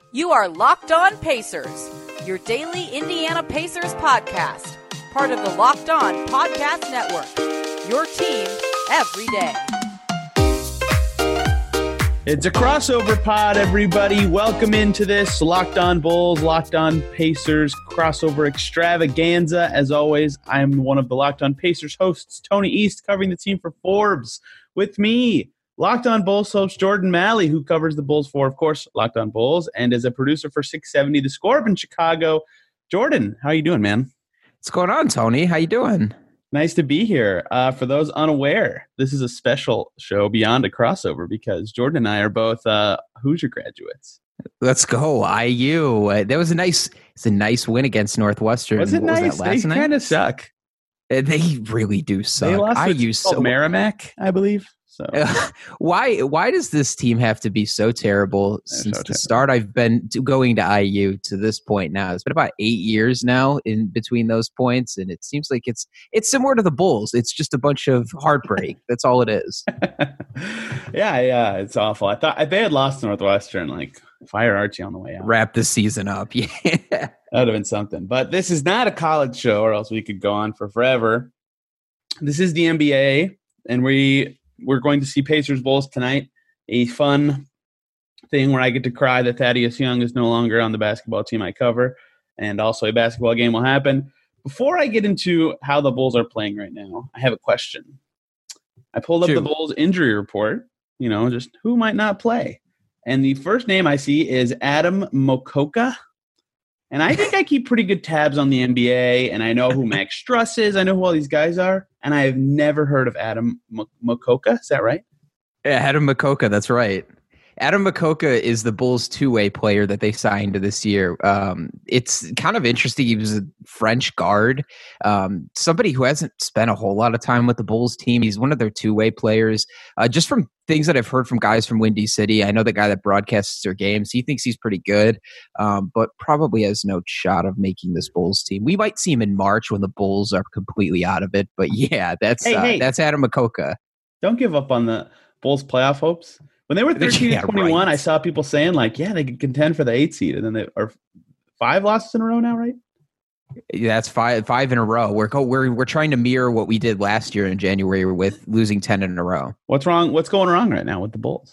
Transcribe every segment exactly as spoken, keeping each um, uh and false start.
You are Locked On Pacers, your daily Indiana Pacers podcast, part of the Locked On Podcast Network, your team every day. It's a crossover pod, everybody. Welcome into this Locked On Bulls, Locked On Pacers crossover extravaganza. As always, I'm one of the Locked On Pacers hosts, Tony East, covering the team for Forbes. With me, Locked On Bulls host Jordan Malley, who covers the Bulls for, of course, Locked On Bulls, and is a producer for six seventy The Score up in Chicago. Jordan, how you doing, man? What's going on, Tony? How you doing? Nice to be here. Uh, for those unaware, this is a special show beyond a crossover because Jordan and I are both uh, Hoosier graduates. Let's go, I U. Uh, that was a nice, it's a nice win against Northwestern. Was it what nice? Was that last they night? kind of suck. Uh, they really do suck. They lost I U so so Merrimack, I believe. So uh, why why does this team have to be so terrible They're since so the terrible. start? I've been to going to I U to this point now. It's been about eight years now in between those points, and it seems like it's it's similar to the Bulls. It's just a bunch of heartbreak. That's all it is. yeah, yeah, it's awful. I thought if they had lost to Northwestern, like fire Archie on the way out. Wrap this season up. Yeah, that would have been something. But this is not a college show, or else we could go on for forever. This is the N B A, and we. We're going to see Pacers Bulls tonight, a fun thing where I get to cry that Thaddeus Young is no longer on the basketball team I cover, and also a basketball game will happen. Before I get into how the Bulls are playing right now, I have a question. I pulled up Shoot. the Bulls injury report, you know, just who might not play. And the first name I see is Adam Mokoka. And I think I keep pretty good tabs on the N B A, and I know who Max Struss is. I know who all these guys are, and I have never heard of Adam M- Mokoka. Is that right? Yeah, Adam Mokoka, that's right. Adam Mokoka is the Bulls' two-way player that they signed this year. Um, it's kind of interesting. He was a French guard, um, somebody who hasn't spent a whole lot of time with the Bulls team. He's one of their two-way players. Uh, just from things that I've heard from guys from Windy City, I know the guy that broadcasts their games. He thinks he's pretty good, um, but probably has no shot of making this Bulls team. We might see him in March when the Bulls are completely out of it. But yeah, that's Hey, uh, hey. that's Adam Mokoka. Don't give up on the Bulls' playoff hopes. When they were thirteen Yeah, and twenty-one, right. I saw people saying, like, yeah, they could contend for the eight seed. And then they are five losses in a row now, right? Yeah, that's five five in a row. We're co- we're we're trying to mirror what we did last year in January with losing ten in a row. What's wrong? What's going wrong right now with the Bulls?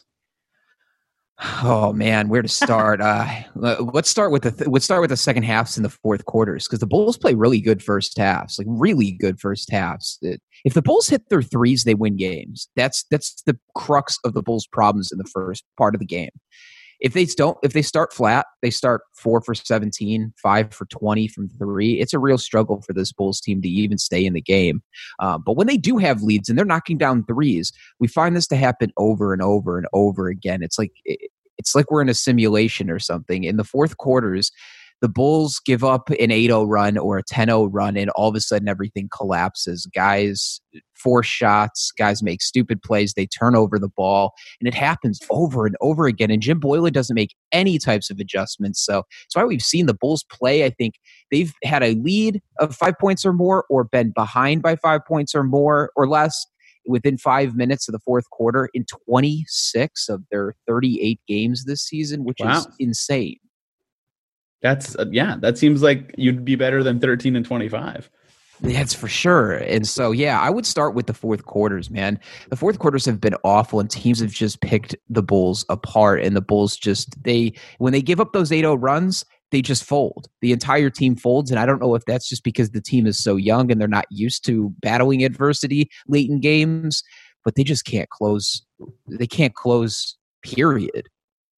Oh man, where to start? uh, let's start with the th- let's start with the second halves and the fourth quarters because the Bulls play really good first halves, like really good first halves. It, if the Bulls hit their threes, they win games. That's that's the crux of the Bulls' problems in the first part of the game. If they don't, if they start flat, they start four for seventeen, five for twenty from three. It's a real struggle for this Bulls team to even stay in the game. Um, but when they do have leads and they're knocking down threes, we find this to happen over and over and over again. It's like it's like we're in a simulation or something. In the fourth quarters, the Bulls give up an eight oh run or a ten oh run, and all of a sudden everything collapses. Guys force shots, guys make stupid plays, they turn over the ball, and it happens over and over again. And Jim Boylen doesn't make any types of adjustments. So that's why we've seen the Bulls play. I think they've had a lead of five points or more or been behind by five points or more or less within five minutes of the fourth quarter in twenty-six of their thirty-eight games this season, which Wow. is insane. That's, uh, yeah, that seems like you'd be better than thirteen and twenty-five. That's for sure. And so, yeah, I would start with the fourth quarters, man. The fourth quarters have been awful, and teams have just picked the Bulls apart. And the Bulls just, they, when they give up those eight oh runs, they just fold. The entire team folds. And I don't know if that's just because the team is so young and they're not used to battling adversity late in games, but they just can't close. They can't close, period.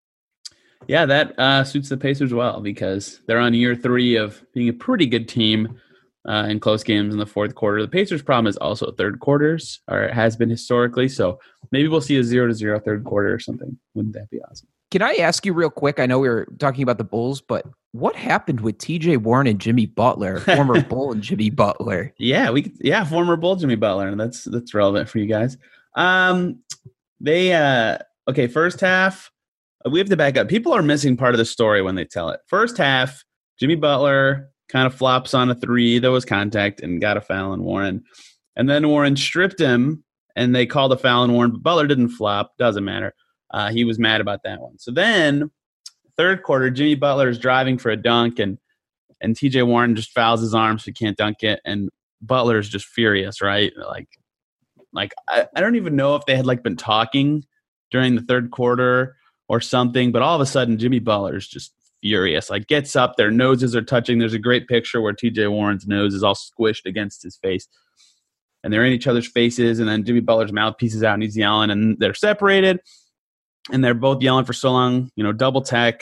Yeah, that uh, suits the Pacers well because they're on year three of being a pretty good team uh, in close games in the fourth quarter. The Pacers' problem is also third quarters, or it has been historically. So maybe we'll see a zero to zero third quarter or something. Wouldn't that be awesome? Can I ask you real quick? I know we were talking about the Bulls, but what happened with T J Warren and Jimmy Butler, former Bull and Jimmy Butler? Yeah, we could, yeah, former Bull Jimmy Butler, and that's that's relevant for you guys. Um, they uh, okay, first half. We have to back up. People are missing part of the story when they tell it. First half, Jimmy Butler kind of flops on a three. There was contact and got a foul on Warren. And then Warren stripped him, and they called a foul on Warren. But Butler didn't flop. Doesn't matter. Uh, he was mad about that one. So then, third quarter, Jimmy Butler is driving for a dunk, and and T J Warren just fouls his arm so he can't dunk it, and Butler is just furious, right? Like, like I, I don't even know if they had like been talking during the third quarter or something, but all of a sudden Jimmy Butler is just furious. Like, gets up, their noses are touching. There's a great picture where T J Warren's nose is all squished against his face, and they're in each other's faces, and then Jimmy Butler's mouth pieces out, and he's yelling, and they're separated, and they're both yelling for so long, you know, double tech.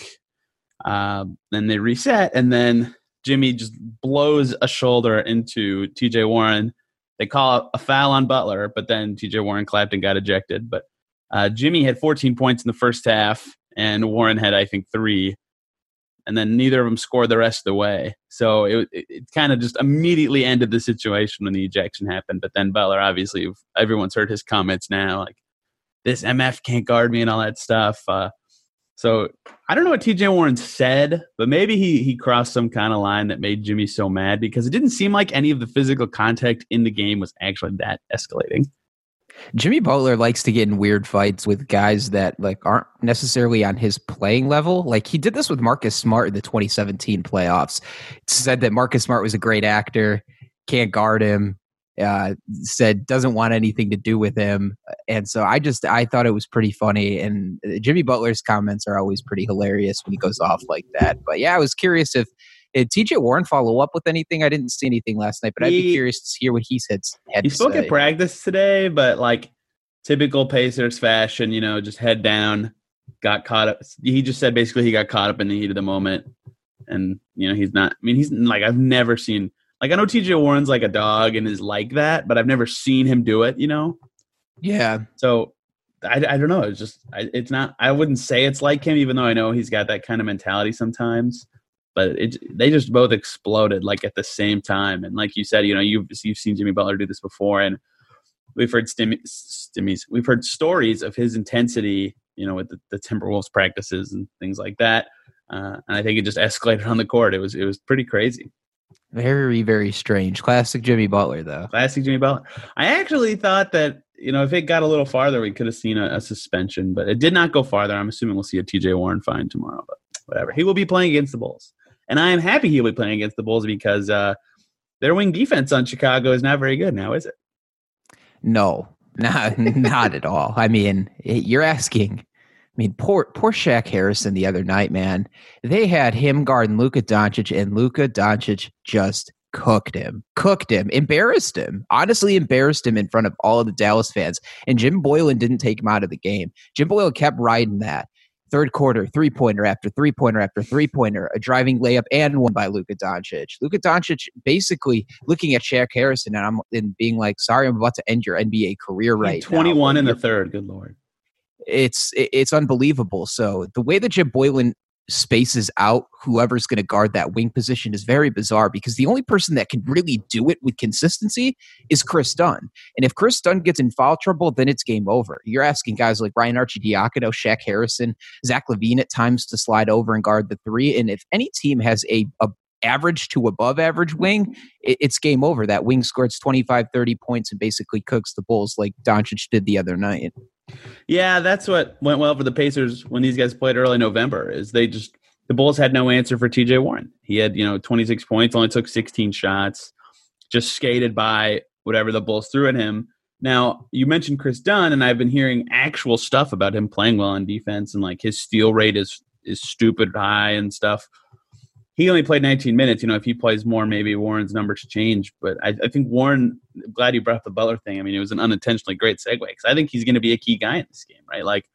Uh, then they reset, and then Jimmy just blows a shoulder into T J Warren. They call a foul on Butler, but then T J Warren clapped and got ejected. But uh, Jimmy had fourteen points in the first half, and Warren had, I think, three. And then neither of them scored the rest of the way. So it, it, it kind of just immediately ended the situation when the ejection happened. But then Butler, obviously, everyone's heard his comments now, like, this M F can't guard me and all that stuff. Uh, so I don't know what T J Warren said, but maybe he he crossed some kind of line that made Jimmy so mad, because it didn't seem like any of the physical contact in the game was actually that escalating. Jimmy Butler likes to get in weird fights with guys that like aren't necessarily on his playing level. Like, he did this with Marcus Smart in the twenty seventeen playoffs. It said that Marcus Smart was a great actor, can't guard him, uh, said doesn't want anything to do with him. And so I just, I thought it was pretty funny. And Jimmy Butler's comments are always pretty hilarious when he goes off like that. But yeah, I was curious if, did T J Warren follow up with anything? I didn't see anything last night, but he, I'd be curious to hear what he said. He spoke say. at practice today, but like typical Pacers fashion, you know, just head down, got caught up. He just said basically he got caught up in the heat of the moment. And, you know, he's not, I mean, he's like, I've never seen, like, I know T J Warren's like a dog and is like that, but I've never seen him do it, you know? Yeah. So I, I don't know. It's just, I, it's not, I wouldn't say it's like him, even though I know he's got that kind of mentality sometimes. But it, they just both exploded like at the same time. And like you said, you know, you've, you've seen Jimmy Butler do this before, and we've heard stimmies, stimmies, we've heard stories of his intensity, you know, with the, the Timberwolves practices and things like that. Uh, and I think it just escalated on the court. It was, it was pretty crazy. Very, very strange. Classic Jimmy Butler, though. Classic Jimmy Butler. I actually thought that, you know, if it got a little farther, we could have seen a, a suspension, but it did not go farther. I'm assuming we'll see a T J Warren fine tomorrow, but whatever. He will be playing against the Bulls. And I am happy he'll be playing against the Bulls, because uh, their wing defense on Chicago is not very good now, is it? No, not, not at all. I mean, you're asking. I mean, poor poor Shaq Harrison the other night, man. They had him guarding Luka Doncic, and Luka Doncic just cooked him, cooked him, embarrassed him, honestly embarrassed him in front of all of the Dallas fans. And Jim Boylan didn't take him out of the game. Jim Boylan kept riding that. Third quarter, three-pointer after three-pointer after three-pointer, a driving layup, and one by Luka Doncic. Luka Doncic basically looking at Shaq Harrison and I'm and being like, sorry, I'm about to end your N B A career right now. twenty-one in the third, good Lord. It's it's unbelievable. So the way that Jim Boylan spaces out whoever's going to guard that wing position is very bizarre, because the only person that can really do it with consistency is Chris Dunn. And if Chris Dunn gets in foul trouble, then it's game over. You're asking guys like Ryan Arcidiacono, Shaq Harrison, Zach LaVine at times to slide over and guard the three. And if any team has a, a average to above average wing, it, it's game over. That wing scores twenty-five, thirty points and basically cooks the Bulls like Doncic did the other night. Yeah, that's what went well for the Pacers when these guys played early November, is they just, the Bulls had no answer for T J Warren. He had, you know, twenty-six points, only took sixteen shots, just skated by whatever the Bulls threw at him. Now, you mentioned Chris Dunn, and I've been hearing actual stuff about him playing well on defense, and like his steal rate is is stupid high and stuff. He only played nineteen minutes. You know, if he plays more, maybe Warren's numbers change. But I, I think Warren, I'm glad you brought up the Butler thing. I mean, it was an unintentionally great segue, because I think he's going to be a key guy in this game, right? Like,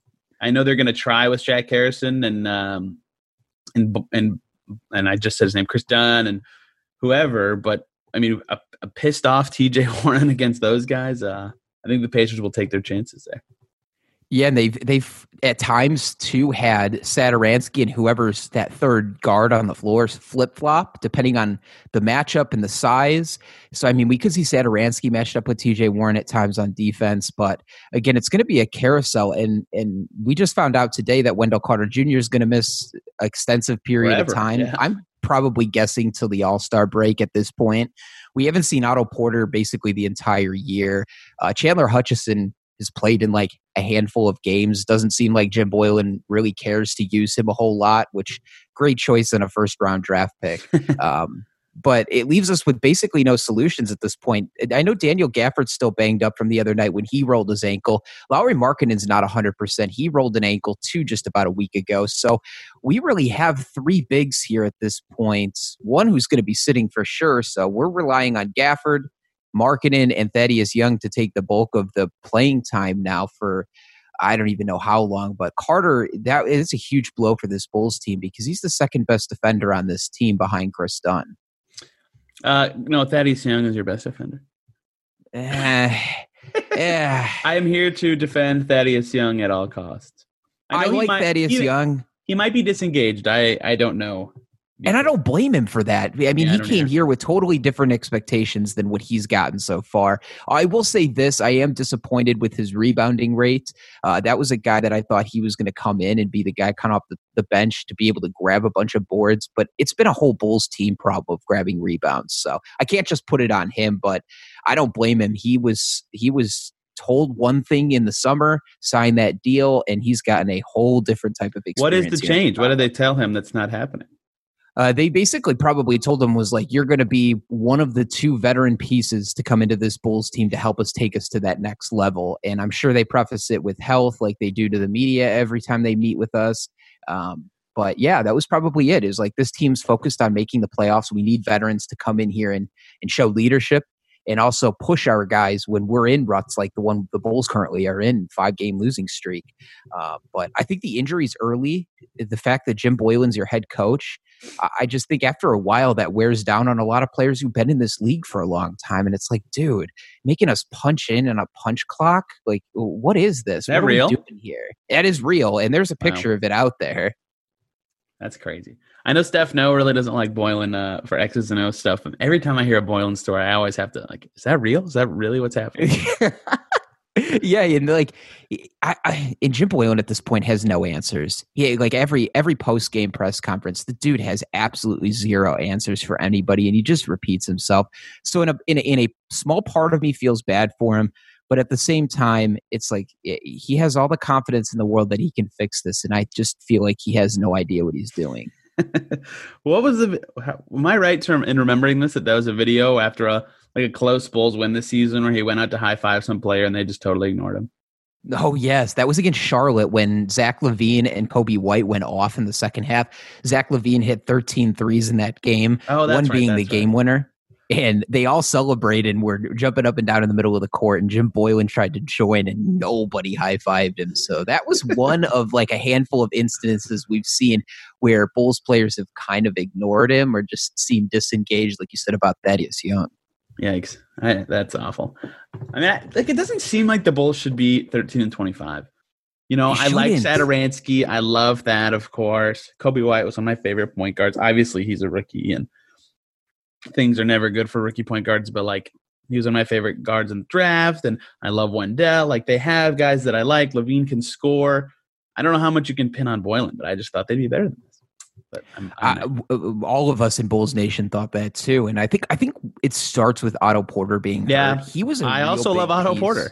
I know they're going to try with Shaq Harrison and um, and and and I just said his name, Chris Dunn and whoever. But I mean, a, a pissed off T J Warren against those guys. Uh, I think the Pacers will take their chances there. Yeah, and they've they've at times too had Satoransky and whoever's that third guard on the floor flip flop depending on the matchup and the size. So I mean, we could see Satoransky matched up with T J Warren at times on defense, but again, it's going to be a carousel. And and we just found out today that Wendell Carter Junior is going to miss an extensive period Forever, of time. Yeah. I'm probably guessing till the All-Star break at this point. We haven't seen Otto Porter basically the entire year. Uh, Chandler Hutchison has played in like a handful of games. Doesn't seem like Jim Boylen really cares to use him a whole lot, which great choice in a first round draft pick. um, But it leaves us with basically no solutions at this point. I know Daniel Gafford's still banged up from the other night when he rolled his ankle. Lauri Markkanen's not one hundred percent. He rolled an ankle too just about a week ago. So we really have three bigs here at this point. One who's going to be sitting for sure. So we're relying on Gafford, Markkanen, and Thaddeus Young to take the bulk of the playing time now for I don't even know how long. But Carter, that is a huge blow for this Bulls team because he's the second best defender on this team behind Chris Dunn. Uh, no, Thaddeus Young is your best defender. Uh, yeah. I am here to defend Thaddeus Young at all costs. I, I like might, Thaddeus he, Young. He might be disengaged. I, I don't know. And I don't blame him for that. I mean, yeah, he I came either. here with totally different expectations than what he's gotten so far. I will say this. I am disappointed with his rebounding rate. Uh, that was a guy that I thought he was going to come in and be the guy kind of off the, the bench to be able to grab a bunch of boards. But it's been a whole Bulls team problem of grabbing rebounds. So I can't just put it on him, but I don't blame him. He was he was told one thing in the summer, signed that deal, and he's gotten a whole different type of experience. What is the change? What did they tell him that's not happening? Uh, they basically probably told him was like, you're going to be one of the two veteran pieces to come into this Bulls team to help us take us to that next level. And I'm sure they preface it with health like they do to the media every time they meet with us. Um, but yeah, that was probably it. It was like, this team's focused on making the playoffs. We need veterans to come in here and, and show leadership and also push our guys when we're in ruts like the one the Bulls currently are in, five-game losing streak. Uh, but I think the injuries early, the fact that Jim Boylen's your head coach, I just think after a while that wears down on a lot of players who've been in this league for a long time. And it's like, dude, making us punch in on a punch clock? Like, what is this? Is that what real? Are we doing here? That is real. And there's a picture wow. of it out there. That's crazy. I know Steph No really doesn't like Boylen uh, for X's and O's stuff. But every time I hear a Boylen story, I always have to like, is that real? Is that really what's happening? Yeah, and like, I, I, and Jim Boylen at this point has no answers. Yeah, like every every post game press conference, the dude has absolutely zero answers for anybody, and he just repeats himself. So in a in a, in a small part of me feels bad for him, but at the same time, it's like he has all the confidence in the world that he can fix this, and I just feel like he has no idea what he's doing. What was the? Am I right term in remembering this? That that was a video after a like a close Bulls win this season, where he went out to high five some player and they just totally ignored him. Oh yes, that was against Charlotte when Zach LaVine and Kobe White went off in the second half. Zach LaVine hit thirteen threes in that game. Oh, that's one right, being that's the game right. winner. And they all celebrated and were jumping up and down in the middle of the court. And Jim Boylen tried to join and nobody high-fived him. So that was one of like a handful of instances we've seen where Bulls players have kind of ignored him or just seemed disengaged, like you said about Thaddeus Young. Yikes. I, that's awful. I mean, I, like it doesn't seem like the Bulls should be thirteen and twenty-five. You know, They I like shouldn't. Satoransky. I love that, of course. Kobe White was one of my favorite point guards. Obviously, he's a rookie and things are never good for rookie point guards, but like he was one of my favorite guards in the draft, and I love Wendell. Like they have guys that I like. LaVine can score. I don't know how much you can pin on Boylen, but I just thought they'd be better than this. But I'm, I'm Uh, all of us in Bulls Nation thought that too, and I think I think it starts with Otto Porter being Yeah, hurt. He was. A I real also big love Otto piece. Porter.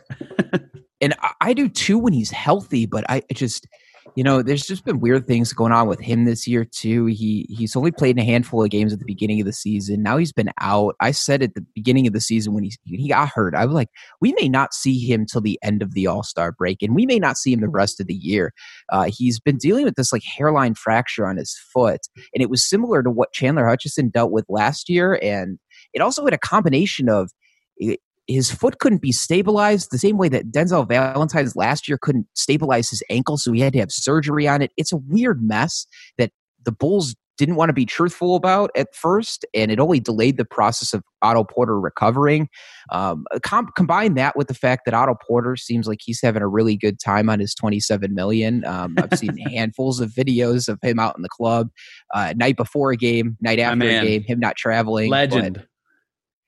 And I, I do too when he's healthy, but I just, you know, there's just been weird things going on with him this year too. He he's only played in a handful of games at the beginning of the season. Now he's been out. I said at the beginning of the season when he he got hurt, I was like, we may not see him till the end of the All-Star break, and we may not see him the rest of the year. Uh, he's been dealing with this like hairline fracture on his foot, and it was similar to what Chandler Hutchison dealt with last year, and it also had a combination of. It, his foot couldn't be stabilized the same way that Denzel Valentine's last year couldn't stabilize his ankle, so he had to have surgery on it. It's a weird mess that the Bulls didn't want to be truthful about at first, and it only delayed the process of Otto Porter recovering. Um, com- combine that with the fact that Otto Porter seems like he's having a really good time on his twenty-seven million dollars. Um, I've seen handfuls of videos of him out in the club, uh, night before a game, night after a man. game, him not traveling. Legend. But,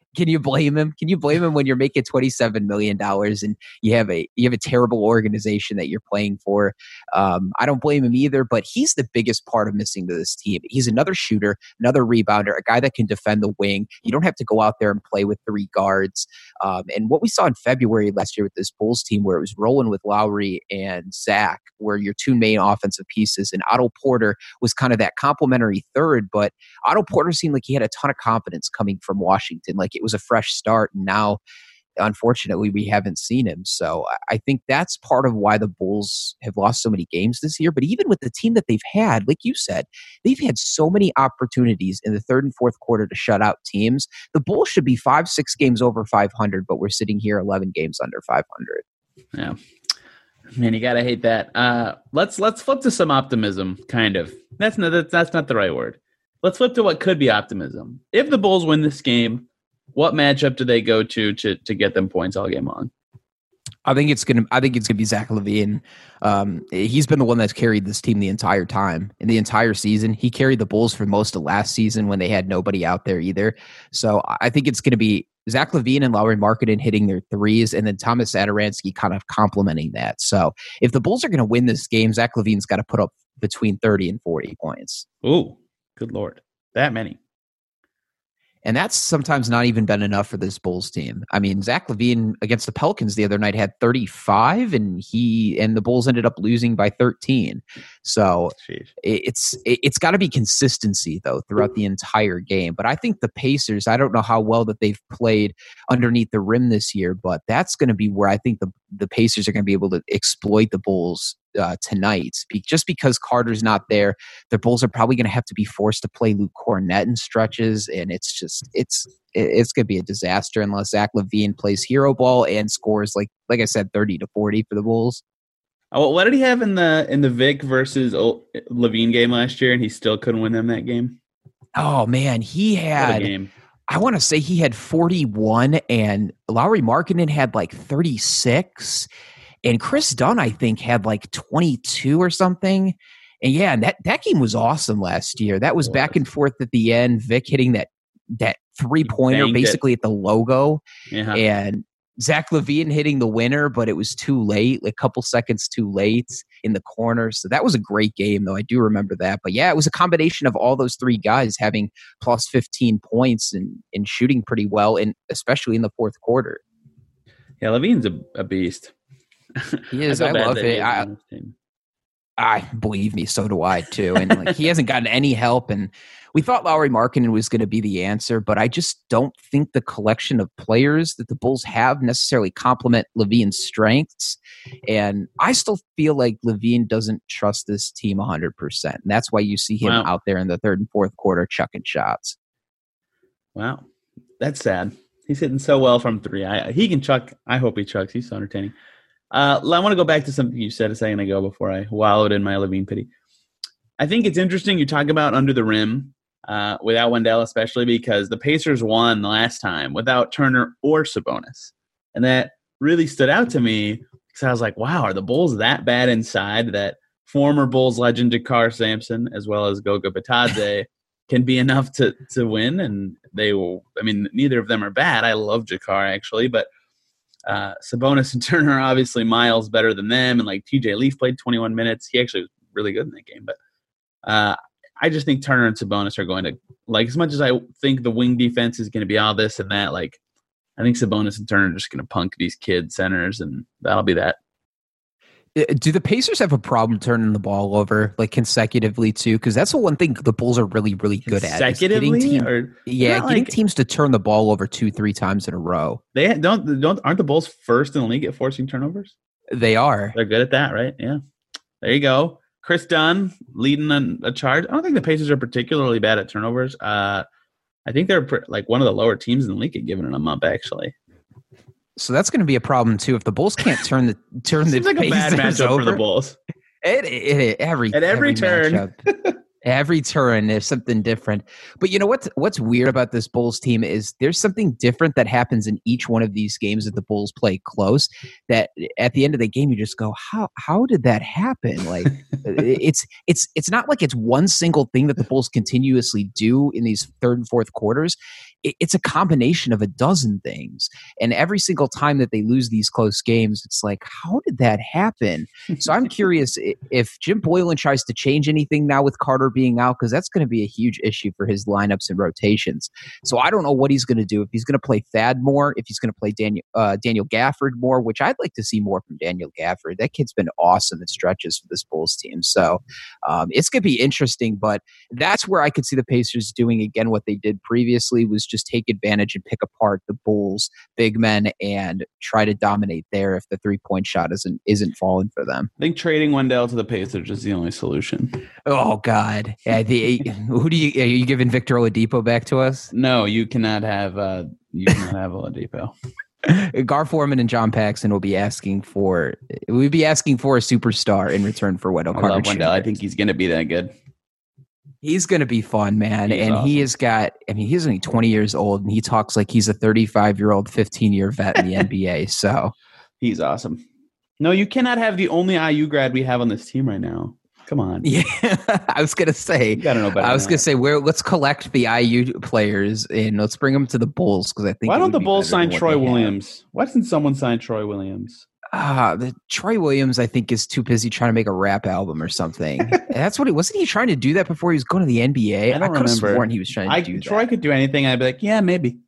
Can you blame him? Can you blame him when you're making twenty-seven million dollars and you have a you have a terrible organization that you're playing for? Um, I don't blame him either, but he's the biggest part of missing to this team. He's another shooter, another rebounder, a guy that can defend the wing. You don't have to go out there and play with three guards. Um, and what we saw in February last year with this Bulls team, where it was rolling with Lowry and Zach, were your two main offensive pieces, and Otto Porter was kind of that complementary third. But Otto Porter seemed like he had a ton of confidence coming from Washington, like it was a fresh start. And now, unfortunately, we haven't seen him. So I think that's part of why the Bulls have lost so many games this year. But even with the team that they've had, like you said, they've had so many opportunities in the third and fourth quarter to shut out teams. The Bulls should be five, six games over five hundred, but we're sitting here eleven games under five hundred. Yeah. Man, you gotta hate that. Uh, let's let's flip to some optimism, kind of. That's not that's, that's not the right word. Let's flip to what could be optimism. If the Bulls win this game, what matchup do they go to to to get them points all game long? I think it's gonna. I think it's gonna be Zach LaVine. Um, he's been the one that's carried this team the entire time, in the entire season. He carried the Bulls for most of last season when they had nobody out there either. So I think it's gonna be Zach LaVine and Lauri Markkanen hitting their threes, and then Thomas Satoransky kind of complementing that. So if the Bulls are gonna win this game, Zach LaVine's got to put up between thirty and forty points. Ooh, good Lord, that many. And that's sometimes not even been enough for this Bulls team. I mean, Zach LaVine against the Pelicans the other night had thirty-five, and he and the Bulls ended up losing by thirteen. So Jeez. it's it's got to be consistency though throughout the entire game. But I think the Pacers, I don't know how well that they've played underneath the rim this year, but that's going to be where I think the the Pacers are going to be able to exploit the Bulls Uh, tonight. Be- just because Carter's not there, the Bulls are probably going to have to be forced to play Luke Cornett in stretches, and it's just it's it's going to be a disaster unless Zach LaVine plays hero ball and scores like like I said, thirty to forty for the Bulls. Oh, what did he have in the in the Vic versus LaVine game last year, and he still couldn't win them that game? Oh man, he had. What a game. I want to say he had forty-one, and Lauri Markkanen had like thirty-six. And Chris Dunn, I think, had like twenty-two or something. And yeah, and that, that game was awesome last year. That was back and forth at the end. Vic hitting that that three-pointer basically it. at the logo. Yeah. And Zach LaVine hitting the winner, but it was too late, like a couple seconds too late in the corner. So that was a great game, though. I do remember that. But yeah, it was a combination of all those three guys having plus fifteen points and, and shooting pretty well, and especially in the fourth quarter. Yeah, LaVine's a, a beast. He is. I, I love it. I, I believe me, so do I too. And like he hasn't gotten any help. And we thought Lauri Markkanen was going to be the answer, but I just don't think the collection of players that the Bulls have necessarily complement LaVine's strengths. And I still feel like LaVine doesn't trust this team one hundred percent. And that's why you see him wow. out there in the third and fourth quarter chucking shots. Wow, that's sad. He's hitting so well from three. I, he can chuck. I hope he chucks. He's so entertaining. Uh, I want to go back to something you said a second ago before I wallowed in my LaVine pity. I think it's interesting you talk about under the rim uh, without Wendell, especially because the Pacers won the last time without Turner or Sabonis. And that really stood out to me because I was like, wow, are the Bulls that bad inside that former Bulls legend Jakar Sampson as well as Goga Bitadze can be enough to, to win? And they will – I mean, neither of them are bad. I love Jakar actually, but – Uh, Sabonis and Turner are obviously miles better than them, and like T J Leaf played twenty-one minutes. He actually was really good in that game, but uh, I just think Turner and Sabonis are going to, like, as much as I think the wing defense is going to be all this and that, like, I think Sabonis and Turner are just going to punk these kid centers, and that'll be that. Do the Pacers have a problem turning the ball over like consecutively too? Because that's the one thing the Bulls are really, really good at. Consecutively, team, or yeah, getting like, teams to turn the ball over two, three times in a row. They don't, don't aren't the Bulls first in the league at forcing turnovers? They are. They're good at that, right? Yeah. There you go. Chris Dunn leading a, a charge. I don't think the Pacers are particularly bad at turnovers. Uh, I think they're pr- like one of the lower teams in the league at giving them up, actually. So that's going to be a problem too if the Bulls can't turn the turn the Seems like a bad matchup over. for the Bulls. It, it, it every at every, every turn, matchup, Every turn, there's something different. But you know what's what's weird about this Bulls team is there's something different that happens in each one of these games that the Bulls play close. That at the end of the game, you just go, how how did that happen? Like it's it's it's not like it's one single thing that the Bulls continuously do in these third and fourth quarters. It, it's a combination of a dozen things, and every single time that they lose these close games, it's like, how did that happen? So I'm curious if Jim Boylan tries to change anything now with Carter being out, because that's going to be a huge issue for his lineups and rotations. So I don't know what he's going to do, if he's going to play Thad more, if he's going to play Daniel uh, Daniel Gafford more, which I'd like to see more from Daniel Gafford. That kid's been awesome in stretches for this Bulls team. So um, it's going to be interesting, but that's where I could see the Pacers doing again what they did previously, was just take advantage and pick apart the Bulls big men and try to dominate there if the three-point shot isn't isn't falling for them. I think trading Wendell to the Pacers is the only solution. Oh God! Yeah, the, who do you are you giving Victor Oladipo back to us? No, you cannot have. Uh, you cannot have Oladipo. Gar Forman and John Paxson will be asking for. We'd be asking for a superstar in return for Wendell Carter. I love Wendell. I think he's going to be that good. He's going to be fun, man. He's and awesome. He has got, I mean, he's only twenty years old, and he talks like he's a thirty-five-year-old, fifteen-year vet in the N B A. So he's awesome. No, you cannot have the only I U grad we have on this team right now. Come on. Yeah, I was gonna say. You gotta know better. I was than gonna that. say, where let's collect the I U players and let's bring them to the Bulls, because I think. Why it don't would the be Bulls better sign than what Troy they have. Williams? Why doesn't someone sign Troy Williams? Ah, the Troy Williams, I think, is too busy trying to make a rap album or something. That's what he wasn't. He trying to do that before he was going to the N B A. I don't could have remember. sworn he was trying to I, do Troy that. could do anything. I'd be like, yeah, maybe.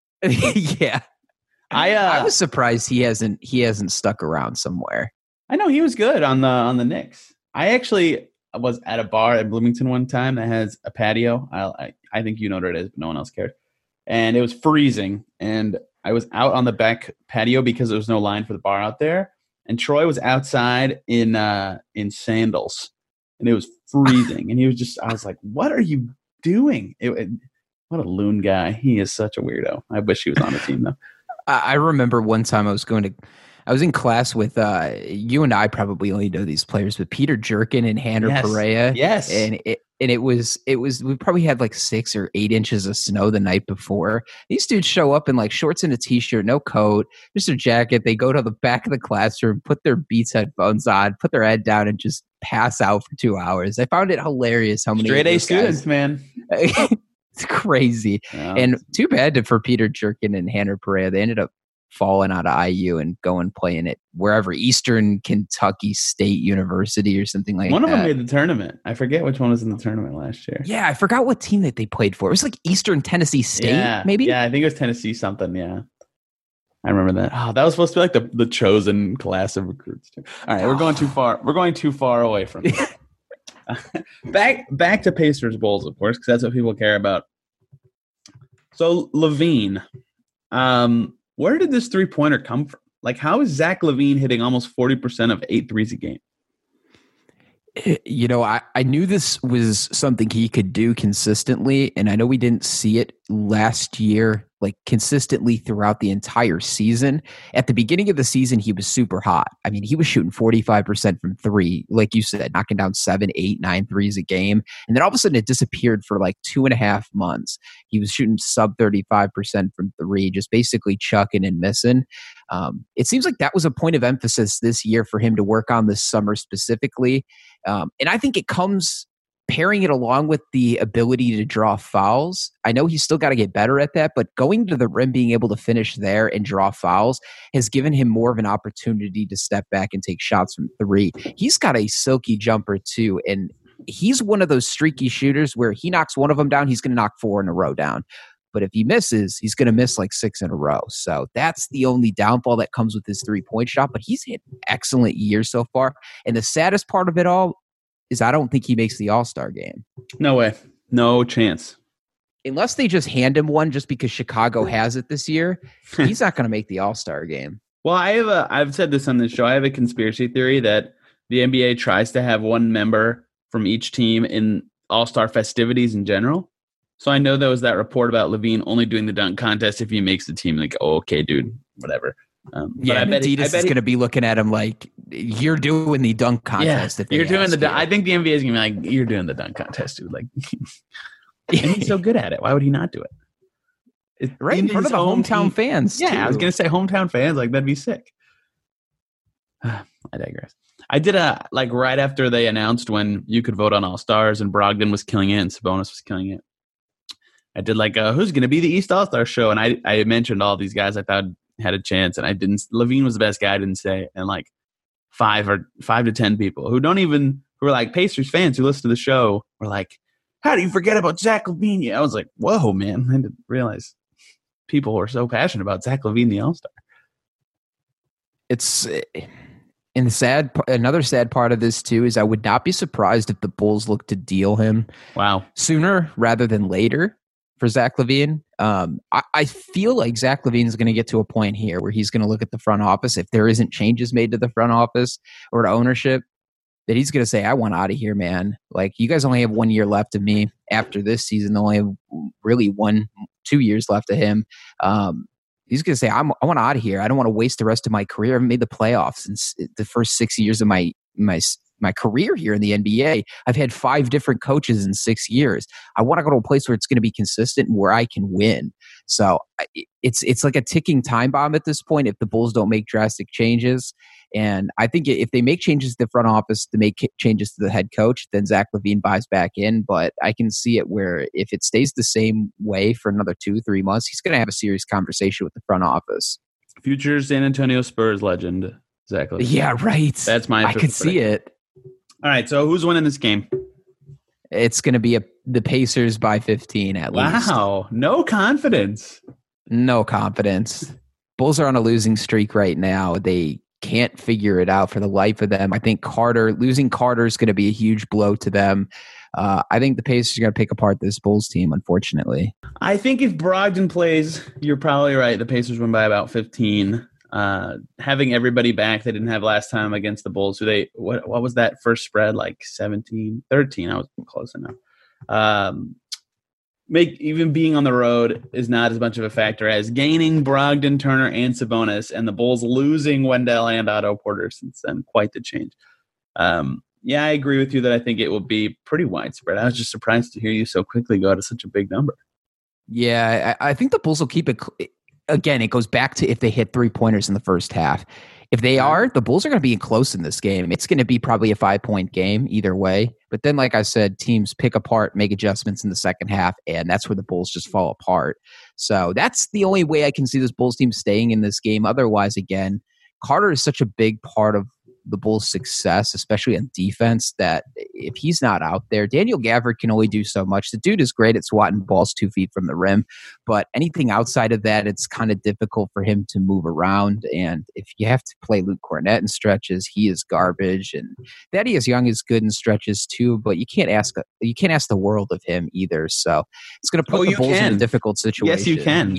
Yeah, I uh, I was surprised he hasn't he hasn't stuck around somewhere. I know he was good on the on the Knicks. I actually was at a bar in Bloomington one time that has a patio. I I, I think you know what it is, but no one else cared. And it was freezing, and I was out on the back patio because there was no line for the bar out there. And Troy was outside in uh, in sandals, and it was freezing. And he was just, I was like, "What are you doing?" It, it, what a loon guy! He is such a weirdo. I wish he was on the team though. I I remember one time I was going to, I was in class with uh, you and I probably only know these players, but Peter Jerkin and Hanner Yes. Perea. Yes. And it, and it was, it was, we probably had like six or eight inches of snow the night before. These dudes show up in like shorts and a t-shirt, no coat, just a jacket. They go to the back of the classroom, put their Beats headphones on, put their head down, and just pass out for two hours. I found it hilarious how many Straight of A those students, guys- man. It's crazy. Yeah. And too bad for Peter Jerkin and Hanner Perea. They ended up falling out of I U and going playing at wherever, Eastern Kentucky State University or something like one that. of them made the tournament. I forget which one was in the tournament last year. Yeah, I forgot what team that they played for. It was like Eastern Tennessee State, yeah, maybe? Yeah, I think it was Tennessee something. Yeah, I remember that. Oh, that was supposed to be like the, the chosen class of recruits too. All right, we're going too far. We're going too far away from it. back back to Pacers Bulls, of course, because that's what people care about. So LaVine, um, where did this three pointer come from? Like, how is Zach LaVine hitting almost forty percent of eight threes a game? You know, I, I knew this was something he could do consistently, and I know we didn't see it last year, like consistently throughout the entire season. At the beginning of the season, he was super hot. I mean, he was shooting forty-five percent from three, like you said, knocking down seven, eight, nine threes a game. And then all of a sudden it disappeared for like two and a half months. He was shooting sub thirty-five percent from three, just basically chucking and missing. Um, it seems like that was a point of emphasis this year for him to work on this summer specifically. Um, and I think it comes pairing it along with the ability to draw fouls. I know he's still got to get better at that, but going to the rim, being able to finish there and draw fouls has given him more of an opportunity to step back and take shots from three. He's got a silky jumper too, and he's one of those streaky shooters where he knocks one of them down, he's going to knock four in a row down. But if he misses, he's going to miss like six in a row. So that's the only downfall that comes with his three-point shot. But he's hit excellent years so far. And the saddest part of it all is I don't think he makes the All-Star game. No way. No chance. Unless they just hand him one just because Chicago has it this year, he's not going to make the All-Star game. Well, I have a, I've said this on this show. I have a conspiracy theory that the N B A tries to have one member from each team in All-Star festivities in general. So I know there was that report about LaVine only doing the dunk contest if he makes the team. Like, oh, okay, dude, whatever. Um, but Yeah, I bet Adidas he, I bet is he, going to be looking at him like, you're doing the dunk contest. yeah, if they you're doing the. ask Dun- you. I think the N B A is gonna be like, you're doing the dunk contest, dude. Like, and he's so good at it. Why would he not do it? It- right in front of his the home hometown team- fans. Yeah, too. I was gonna say hometown fans. Like that'd be sick. I digress. I did a like right after they announced when you could vote on All Stars and Brogdon was killing it and Sabonis was killing it. I did like uh, who's gonna be the East All Star show, and I I mentioned all these guys I thought had a chance, and I didn't. Levine was the best guy. I didn't say, and like five or five to ten people who don't even who are like Pacers fans who listen to the show were like, "How do you forget about Zach LaVine?" I was like, "Whoa, man!" I didn't realize people were so passionate about Zach LaVine, the All Star. It's and the sad another sad part of this too is I would not be surprised if the Bulls look to deal him Wow, sooner rather than later for Zach LaVine. Um, I, I feel like Zach LaVine is going to get to a point here where he's going to look at the front office if there isn't changes made to the front office or to ownership, that he's going to say, I want out of here, man. Like, you guys only have one year left of me after this season. They only have really one, two years left of him. Um, he's going to say, I'm, I want out of here. I don't want to waste the rest of my career. I haven't made the playoffs since the first six years of my my my career here in the N B A. I've had five different coaches in six years. I want to go to a place where it's going to be consistent and where I can win. So it's it's like a ticking time bomb at this point if the Bulls don't make drastic changes. And I think if they make changes to the front office to make changes to the head coach, then Zach LaVine buys back in. But I can see it where if it stays the same way for another two, three months, he's going to have a serious conversation with the front office. future San Antonio Spurs legend, Zach LaVine. Yeah, right. That's my I could see it. All right, so who's winning this game? It's going to be a, the Pacers by fifteen at least. Wow, no confidence. No confidence. Bulls are on a losing streak right now. They can't figure it out for the life of them. I think Carter, losing Carter is going to be a huge blow to them. Uh, I think the Pacers are going to pick apart this Bulls team, unfortunately. I think if Brogdon plays, you're probably right. The Pacers win by about fifteen. Uh, having everybody back they didn't have last time against the Bulls, who they what what was that first spread, like seventeen, thirteen? I was close enough. Um, make even being on the road is not as much of a factor as gaining Brogdon, Turner, and Sabonis, and the Bulls losing Wendell and Otto Porter since then. Quite the change. Um, yeah, I agree with you that I think it will be pretty widespread. I was just surprised to hear you so quickly go to such a big number. Yeah, I, I think the Bulls will keep it. Again, it goes back to if they hit three pointers in the first half. If they are, the Bulls are going to be close in this game. It's going to be probably a five point game either way. But then, like I said, teams pick apart, make adjustments in the second half, and that's where the Bulls just fall apart. So that's the only way I can see this Bulls team staying in this game. Otherwise, again, Carter is such a big part of the Bulls' success, especially on defense, that if he's not out there, Daniel Gafford can only do so much. The dude is great at swatting balls two feet from the rim, but anything outside of that, it's kind of difficult for him to move around. And if you have to play Luke Cornett in stretches, he is garbage. And Thaddeus Young is good in stretches too, but you can't ask you can't ask the world of him either. So it's going to put Oh, the you Bulls can. in a difficult situation. Yes, you can.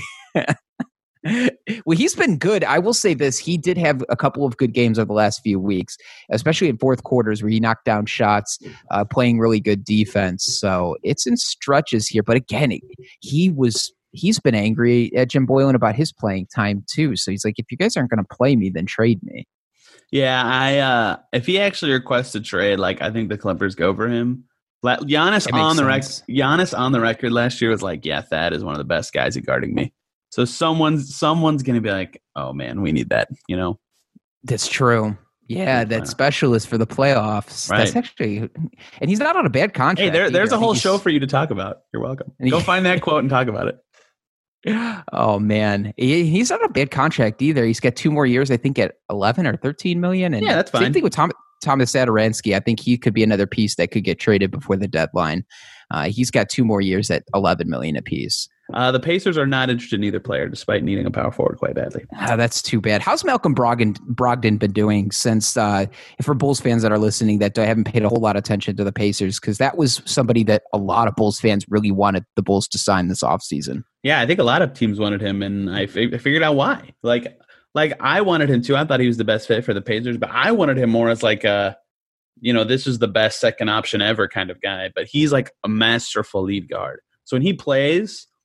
Well, he's been good. I will say this. He did have a couple of good games over the last few weeks, especially in fourth quarters where he knocked down shots, uh, playing really good defense. So it's in stretches here. But again, he was he's been angry at Jim Boylan about his playing time too. So he's like, if you guys aren't going to play me, then trade me. Yeah, I uh, if he actually requests a trade, like I think the Clippers go for him. La- Giannis on the record, Giannis on the record last year was like, yeah, Thad is one of the best guys at guarding me. So someone's someone's gonna be like, oh man, we need that, you know. That's true. Yeah, that specialist for the playoffs. Right. That's actually, and he's not on a bad contract. Hey, there, there's either. a whole He's- show for you to talk about. You're welcome. Go find that quote and talk about it. Oh man, he, he's not a bad contract either. He's got two more years, I think, at eleven or thirteen million. And Yeah, that's fine. Same thing with Tom, Thomas Satoransky. I think he could be another piece that could get traded before the deadline. Uh, he's got two more years at eleven million apiece. Uh, the Pacers are not interested in either player, despite needing a power forward quite badly. Ah, that's too bad. How's Malcolm Brogdon, Brogdon been doing since, uh, for Bulls fans that are listening that haven't paid a whole lot of attention to the Pacers? Because that was somebody that a lot of Bulls fans really wanted the Bulls to sign this offseason. Yeah, I think a lot of teams wanted him, and I, fig- I figured out why. Like, like I wanted him too. I thought he was the best fit for the Pacers, but I wanted him more as like a, you know, this is the best second option ever kind of guy. But he's like a masterful lead guard. So when he plays,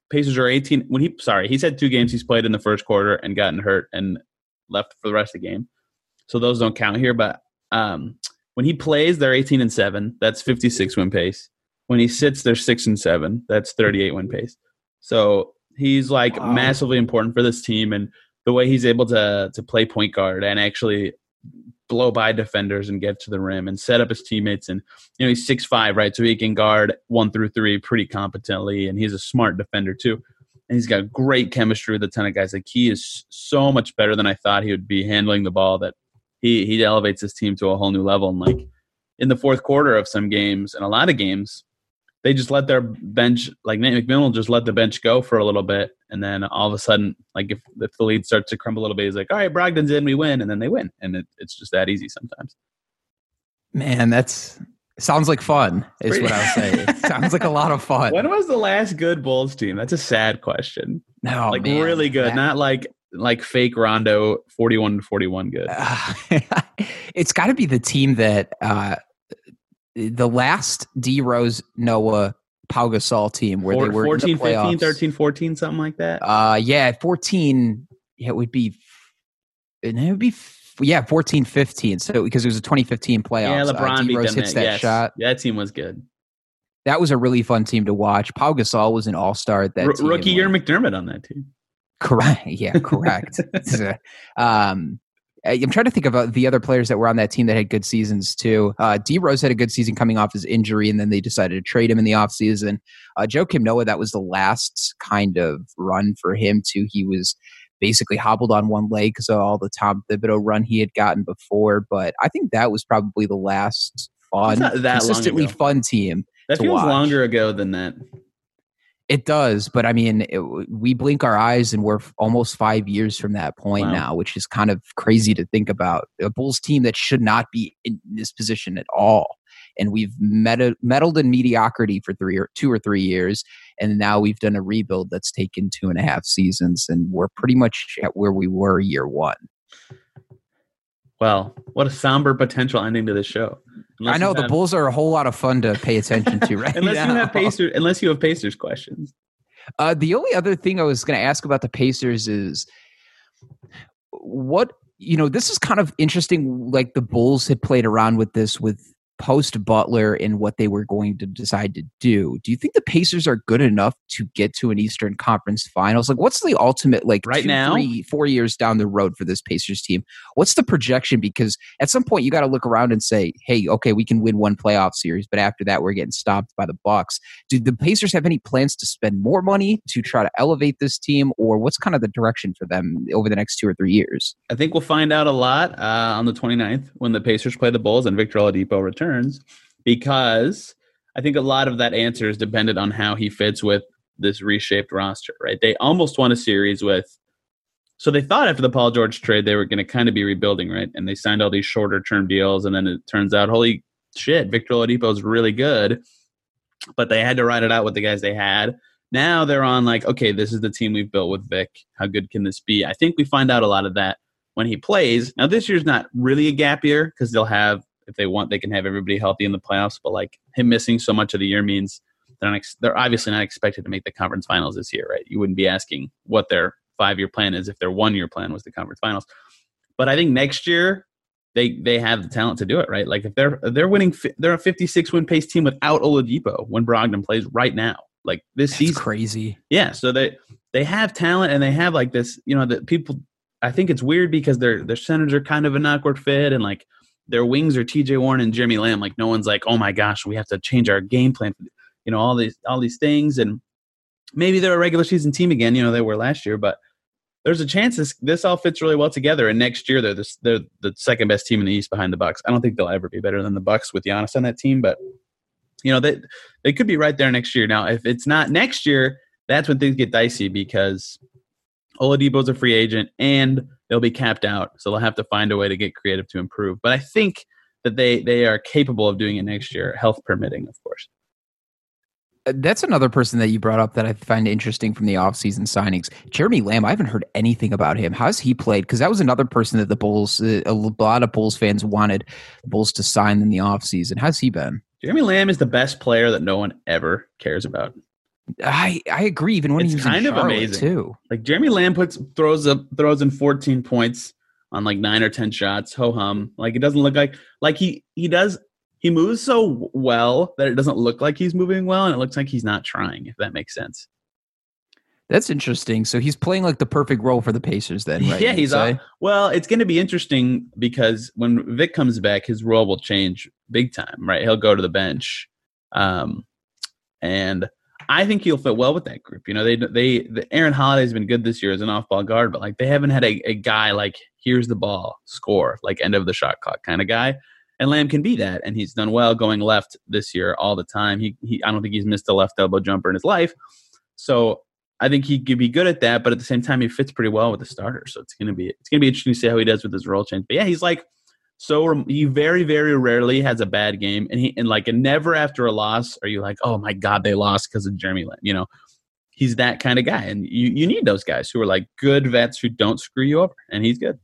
Pacers are eighteen. When he sorry, he's had two games he's played in the first quarter and gotten hurt and left for the rest of the game. So those don't count here. But um, when he plays, they're eighteen and seven. That's fifty-six win pace. When he sits, they're six and seven. That's thirty-eight win pace. So he's like wow. massively important for this team, and the way he's able to to play point guard and actually blow by defenders and get to the rim and set up his teammates. And, you know, he's six five, right? So he can guard one through three pretty competently. And he's a smart defender too. And he's got great chemistry with a ton of guys. Like, he is so much better than I thought he would be handling the ball, that he, he elevates his team to a whole new level. And like in the fourth quarter of some games and a lot of games, they just let their bench, like Nate McMillan will just let the bench go for a little bit. And then all of a sudden, like if, if the lead starts to crumble a little bit, he's like, all right, Brogdon's in, we win. And then they win. And it, it's just that easy sometimes. Man, that's sounds like fun is Pretty. what I would say. It sounds like a lot of fun. When was the last good Bulls team? That's a sad question. No, like man, really good. that... Not like like fake Rondo forty-one to forty-one good. Uh, it's got to be the team that uh, the last D Rose, Noah, Pau Gasol team where Four, they were fourteen, in the playoffs. fifteen, thirteen, fourteen, something like that. Uh, yeah, fourteen. Yeah, it would be. It would be. Yeah, fourteen, fifteen. So because it was a twenty fifteen playoffs. Yeah, LeBron uh, beat them. hits that yes. shot. Yeah, that team was good. That was a really fun team to watch. Pau Gasol was an all-star at that R- team. Rookie year McDermott on that team. Correct. Yeah, correct. um, I'm trying to think about the other players that were on that team that had good seasons too. Uh, D Rose had a good season coming off his injury, and then they decided to trade him in the offseason. Uh, Joakim Noah, that was the last kind of run for him too. He was basically hobbled on one leg because of all the Tom Thibodeau run he had gotten before. But I think that was probably the last fun, that consistently fun team. That to feels watch. longer ago than that. It does, but I mean, it, we blink our eyes and we're f- almost five years from that point wow. now, which is kind of crazy to think about. A Bulls team that should not be in this position at all. And we've med- meddled in mediocrity for three or two or three years. And now we've done a rebuild that's taken two and a half seasons. And we're pretty much at where we were year one. Well, what a somber potential ending to this show. Unless I know the have, Bulls are a whole lot of fun to pay attention to right unless now. You have Pacers, unless you have Pacers questions. Uh, the only other thing I was going to ask about the Pacers is what, you know, this is kind of interesting. Like the Bulls had played around with this with post Butler and what they were going to decide to do. Do you think the Pacers are good enough to get to an Eastern Conference Finals? Like, what's the ultimate, like, right two, now, three, four years down the road for this Pacers team? What's the projection? Because at some point you got to look around and say, hey, okay, we can win one playoff series, but after that we're getting stopped by the Bucks. Do the Pacers have any plans to spend more money to try to elevate this team, or what's kind of the direction for them over the next two or three years? I think we'll find out a lot uh, on the twenty-ninth when the Pacers play the Bulls and Victor Oladipo returns. Because I think a lot of that answer is dependent on how he fits with this reshaped roster, right? They almost won a series with, so they thought after the Paul George trade, they were going to kind of be rebuilding, right? And they signed all these shorter term deals. And then it turns out, holy shit, Victor Oladipo is really good, but they had to ride it out with the guys they had. Now they're on like, okay, this is the team we've built with Vic. How good can this be? I think we find out a lot of that when he plays. Now this year's not really a gap year because they'll have, if they want, they can have everybody healthy in the playoffs. But like him missing so much of the year means they're, not ex- they're obviously not expected to make the conference finals this year, right? You wouldn't be asking what their five-year plan is if their one-year plan was the conference finals. But I think next year they they have the talent to do it, right? Like if they're if they're winning, they're a fifty-six win pace team without Oladipo when Brogdon plays right now. Like this That's season, crazy. Yeah, so they they have talent and they have like this, you know, that people. I think it's weird because their their centers are kind of an awkward fit and like. Their wings are T J Warren and Jeremy Lamb. Like no one's like, oh my gosh, we have to change our game plan. For, you know, all these all these things, and maybe they're a regular season team again. You know, they were last year, but there's a chance this this all fits really well together. And next year, they're the, they're the second best team in the East behind the Bucks. I don't think they'll ever be better than the Bucks with Giannis on that team, but you know, they they could be right there next year. Now, if it's not next year, that's when things get dicey because Oladipo's a free agent and they'll be capped out, so they'll have to find a way to get creative to improve. But I think that they they are capable of doing it next year, health permitting, of course. That's another person that you brought up that I find interesting from the offseason signings. Jeremy Lamb, I haven't heard anything about him. How's he played? Because that was another person that the Bulls, a lot of Bulls fans wanted the Bulls to sign in the offseason. How's he been? Jeremy Lamb is the best player that no one ever cares about. I I agree. Even when it's he was kind in of Charlotte amazing too. Like Jeremy Lamb puts throws up throws in fourteen points on like nine or ten shots. Ho hum. Like it doesn't look like like he he does he moves so well that it doesn't look like he's moving well, and it looks like he's not trying. If that makes sense. That's interesting. So he's playing like the perfect role for the Pacers then, right? Yeah, he's all, well, it's going to be interesting because when Vic comes back, his role will change big time, right? He'll go to the bench. Um, and I think he'll fit well with that group. You know, they, they, the Aaron Holiday's been good this year as an off ball guard, but like they haven't had a, a guy like, here's the ball, score, like end of the shot clock kind of guy. And Lamb can be that. And he's done well going left this year all the time. He, he, I don't think he's missed a left elbow jumper in his life. So I think he could be good at that, but at the same time, he fits pretty well with the starter. So it's gonna be it's gonna be interesting to see how he does with his role change. But yeah, he's like so he very very rarely has a bad game, and he and like and never after a loss are you like, oh my god, they lost because of Jeremy Lamb. You know, he's that kind of guy, and you you need those guys who are like good vets who don't screw you over, and he's good.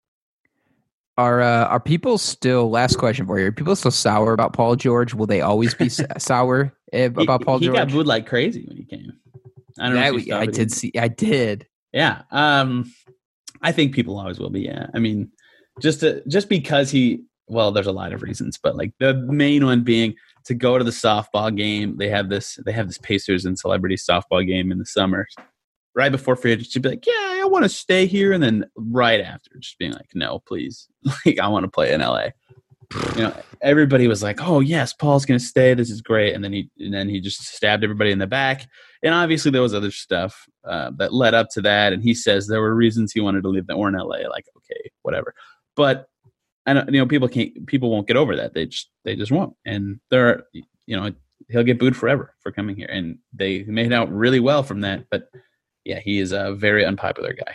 Are uh, are people still? Last question for you: are people still sour about Paul George? Will they always be sour about he, Paul he George? He got booed like crazy when he came. I don't that, know. If I did see. I did. Yeah. Um, I think people always will be. Yeah. I mean, just to, just because he. Well, there's a lot of reasons, but like the main one being to go to the softball game. They have this. They have this Pacers and Celebrity softball game in the summer, right before free agency. Be like, yeah, I want to stay here, and then right after, just being like, no, please, like I want to play in L A. You know, everybody was like, "Oh yes, Paul's going to stay. This is great." And then he, and then he just stabbed everybody in the back. And obviously, there was other stuff uh, that led up to that. And he says there were reasons he wanted to leave that were in L A. Like, okay, whatever. But I don't, you know, people can't, people won't get over that. They just, they just won't. And there, are, you know, he'll get booed forever for coming here. And they made out really well from that. But yeah, he is a very unpopular guy.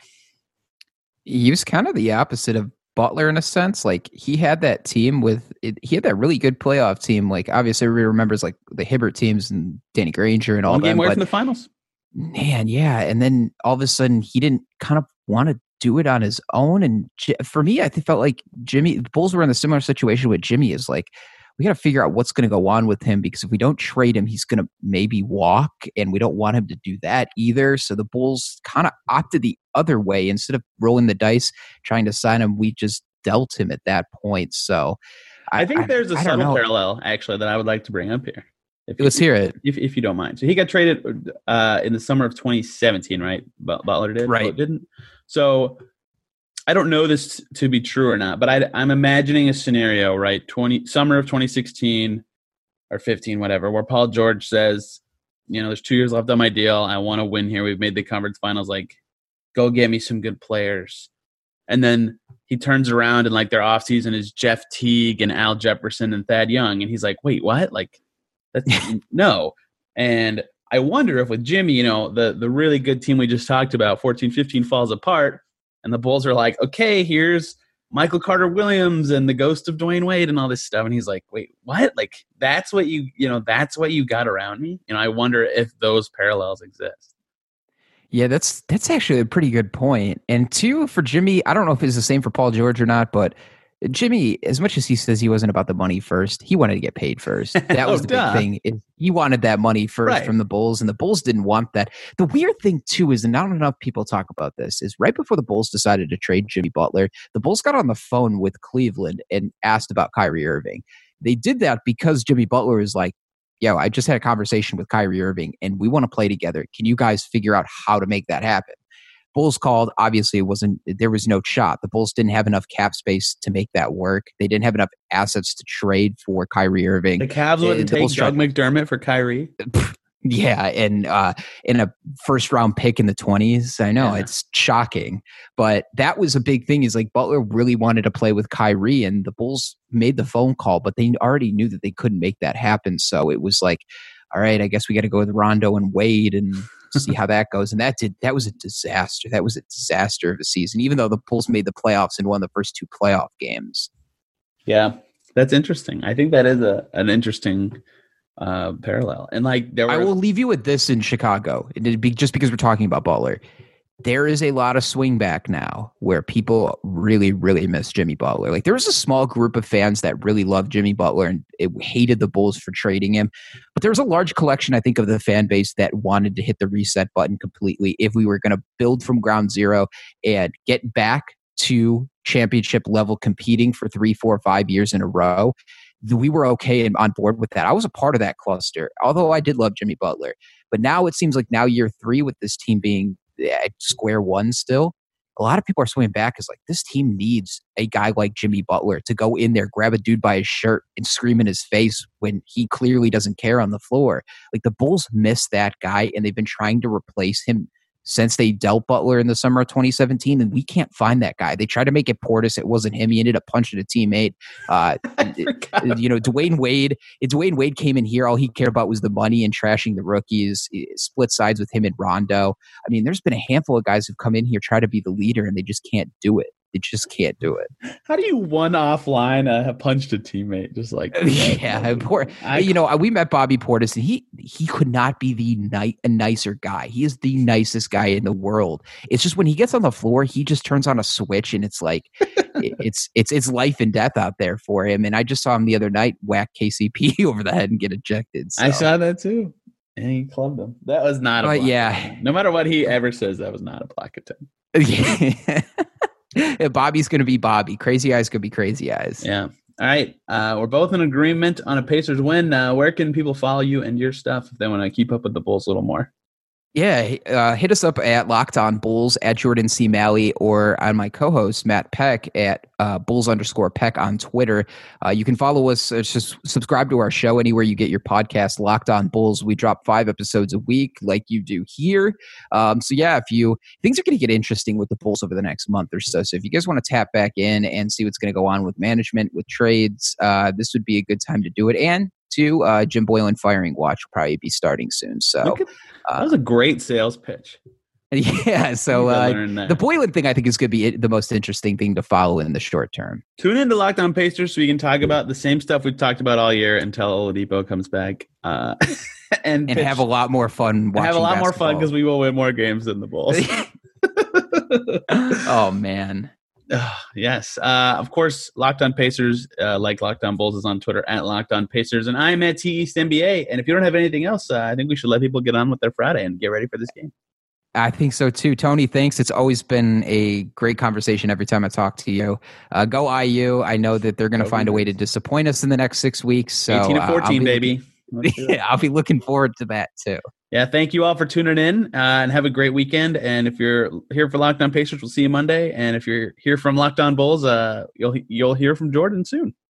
He was kind of the opposite of Butler in a sense. Like he had that team with it, he had that really good playoff team. Like obviously everybody remembers like the Hibbert teams and Danny Granger and all that. One them, game away but, from the finals. Man, yeah. And then all of a sudden he didn't kind of want to do it on his own. And for me, I felt like Jimmy, the Bulls were in a similar situation with Jimmy. Is like, we got to figure out what's going to go on with him, because if we don't trade him, he's going to maybe walk, and we don't want him to do that either. So the Bulls kind of opted the other way. Instead of rolling the dice, trying to sign him, we just dealt him at that point. So I, I think I, there's a I subtle parallel actually that I would like to bring up here. If Let's you, hear it. If, if you don't mind. So he got traded uh, in the summer of twenty seventeen, right? Butler did? Right. Well, didn't. So I don't know this to be true or not, but I, I'm imagining a scenario, right? twenty summer of twenty sixteen or fifteen, whatever, where Paul George says, you know, there's two years left on my deal. I want to win here. We've made the conference finals. Like, go get me some good players. And then he turns around and like their offseason is Jeff Teague and Al Jefferson and Thad Young. And he's like, wait, what? Like, that's no. And I wonder if with Jimmy, you know, the, the really good team we just talked about, fourteen fifteen falls apart. And the Bulls are like, okay, here's Michael Carter Williams and the ghost of Dwayne Wade and all this stuff. And he's like, wait, what? Like, that's what you, you know, that's what you got around me. You know, I wonder if those parallels exist. Yeah, that's that's actually a pretty good point. And two, for Jimmy, I don't know if it's the same for Paul George or not, but Jimmy, as much as he says he wasn't about the money first, he wanted to get paid first. That was oh, the duh. big thing. Is he wanted that money first right. from the Bulls, and the Bulls didn't want that. The weird thing, too, is, and not enough people talk about this, is right before the Bulls decided to trade Jimmy Butler, the Bulls got on the phone with Cleveland and asked about Kyrie Irving. They did that because Jimmy Butler is like, yo, I just had a conversation with Kyrie Irving, and we want to play together. Can you guys figure out how to make that happen? Bulls called. Obviously, it wasn't. There was no shot. The Bulls didn't have enough cap space to make that work. They didn't have enough assets to trade for Kyrie Irving. The Cavs wouldn't take Doug McDermott for Kyrie. Yeah, and uh, in a first round pick in the twenties. I know yeah. It's shocking, but that was a big thing. Is like Butler really wanted to play with Kyrie, and the Bulls made the phone call, but they already knew that they couldn't make that happen. So it was like, all right, I guess we got to go with Rondo and Wade and see how that goes. And that did that was a disaster. That was a disaster of a season, even though the Bulls made the playoffs and won the first two playoff games. Yeah, that's interesting. I think that is a an interesting uh, parallel. And like, there were, I will leave you with this in Chicago. It'd be just because we're talking about Butler. there is a lot of swing back now where people really, really miss Jimmy Butler. Like there was a small group of fans that really loved Jimmy Butler and it hated the Bulls for trading him. But there was a large collection, I think, of the fan base that wanted to hit the reset button completely if we were going to build from ground zero and get back to championship level competing for three, four, five years in a row. We were okay and on board with that. I was a part of that cluster, although I did love Jimmy Butler. But now it seems like now year three with this team being at square one still, a lot of people are swinging back as like this team needs a guy like Jimmy Butler to go in there, grab a dude by his shirt and scream in his face when he clearly doesn't care on the floor. Like the Bulls miss that guy and they've been trying to replace him since they dealt Butler in the summer of twenty seventeen, and we can't find that guy. They tried to make it Portis. It wasn't him. He ended up punching a teammate. Uh, you know, Dwayne Wade. Dwayne Wade came in here. All he cared about was the money and trashing the rookies. Split sides with him and Rondo. I mean, there's been a handful of guys who've come in here, try to be the leader, and they just can't do it. They just can't do it. How do you one offline uh, have punched a teammate? Just like yeah, poor, I, you know, we met Bobby Portis, and he he could not be the ni- a nicer guy. He is the nicest guy in the world. It's just when he gets on the floor, he just turns on a switch, and it's like it's it's it's life and death out there for him. And I just saw him the other night whack K C P over the head and get ejected. So. I saw that too. And he clubbed him. That was not a. But yeah, no matter what he ever says, that was not a block attempt. Yeah. Bobby's going to be Bobby. Crazy Eyes going to be Crazy Eyes. Yeah. All right. Uh, we're both in agreement on a Pacers win. Uh, where can people follow you and your stuff if they want to keep up with the Bulls a little more? Yeah, uh, hit us up at Locked On Bulls at Jordan C. Malley or on my co-host Matt Peck at uh, Bulls underscore Peck on Twitter. Uh, you can follow us, uh, just subscribe to our show anywhere you get your podcast, Locked On Bulls. We drop five episodes a week like you do here. Um, so yeah, if you things are going to get interesting with the Bulls over the next month or so. So if you guys want to tap back in and see what's going to go on with management, with trades, uh, this would be a good time to do it. And Two, uh, Jim Boylan firing watch will probably be starting soon. So at, that was a great sales pitch. Yeah, so uh, the Boylan thing I think is going to be the most interesting thing to follow in the short term. Tune in to Locked On Pacers so we can talk about the same stuff we've talked about all year until Oladipo comes back, uh, and, and have a lot more fun. Watching have a lot basketball. more fun because we will win more games than the Bulls. Oh man. Uh, yes. Uh, of course, Locked On Pacers, uh, like Locked On Bulls, is on Twitter at Locked On Pacers, and I'm at T East N B A. And if you don't have anything else, uh, I think we should let people get on with their Friday and get ready for this game. I think so too. Tony, thanks. It's always been a great conversation every time I talk to you. Uh, go I U. I know that they're going to find a way to disappoint us in the next six weeks. So, eighteen to fourteen, uh, baby. Yeah, I'll be looking forward to that too. Yeah, thank you all for tuning in uh, and have a great weekend. And if you're here for Locked On Pacers, we'll see you Monday. And if you're here from Locked On Bulls, uh, you'll you'll hear from Jordan soon.